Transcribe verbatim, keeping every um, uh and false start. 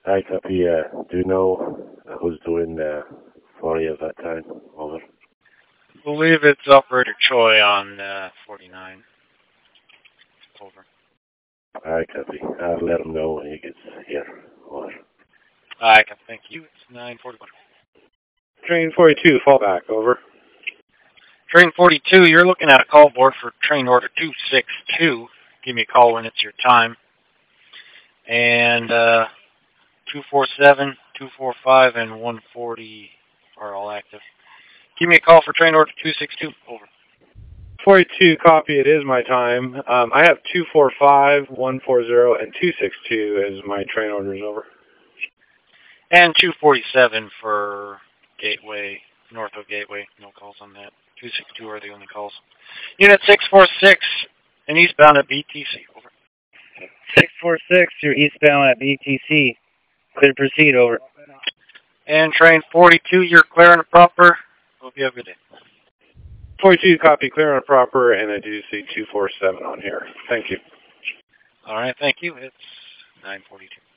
I copy. Uh, do you know who's doing uh, for you at that time? Over. I believe it's Operator Choi on uh, forty-nine. Over. I copy. I'll let him know when he gets here. Over. I can thank you. It's nine forty-one. Train forty-two, fallback, over. Train forty-two, you're looking at a call board for train order two six two. Give me a call when it's your time. And uh, two forty-seven, two forty-five, and one forty are all active. Give me a call for train order two six two. Over. forty-two, copy. It is my time. Um, I have two forty-five, one forty, and two sixty-two as my train orders. Over. And two forty-seven for Gateway, north of Gateway. No calls on that. two sixty-two are the only calls. Unit six four six and eastbound at B T C. Over. six four six, you're eastbound at B T C. Clear to proceed. Over. And train forty-two, you're clear and proper. Hope you have a good day. forty-two, copy. Clear and proper, and I do see two forty-seven on here. Thank you. All right, thank you. It's nine forty-two.